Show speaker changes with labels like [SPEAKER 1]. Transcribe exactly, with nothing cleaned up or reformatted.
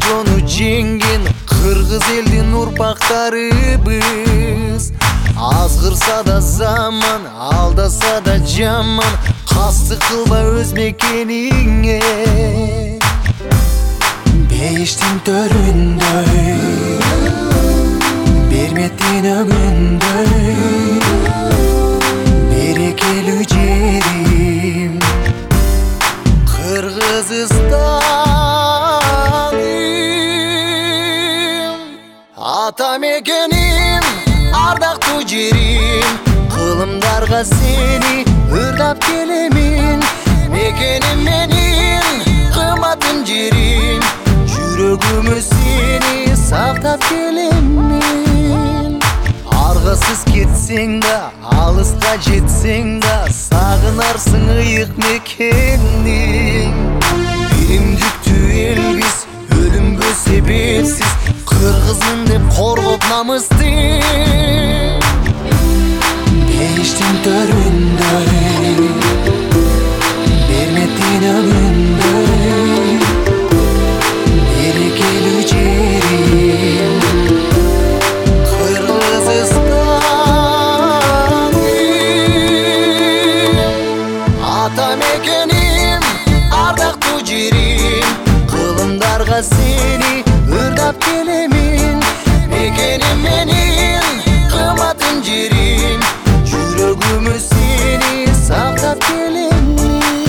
[SPEAKER 1] ошону жеңген кыргыз элдин урпактарыбыз. Азгырса да заман, алдаса да жаман, кастык кылба өз мекениңе. Бейиштин төрүндөй, берметтин өгүндөй, берекелүү жерим Кыргызстаным. Ата мекеним, ардактуу жерим, кылымдарга сени ырлап келемин. Мекеним менин, кымбатым жерим, жүрөгүмө сени сактап келемин. Аргасыз кетсең да, алыска жетсең да, сагынарсың ыйык мекениң. Биримдиктүү элбиз, өлүмгө себепсиз, кыргызмын деп коргоп намысты. Бейиштин төрүндөй, берметтин өгүндөй, берекелүү жерим Кыргызстаным. Ата мекеним, ардактуу жерим, кылымдарга сени ырлап келемин. Мекеним менин, кымбатым жерим, жүрөгүмө сени сактап келемин.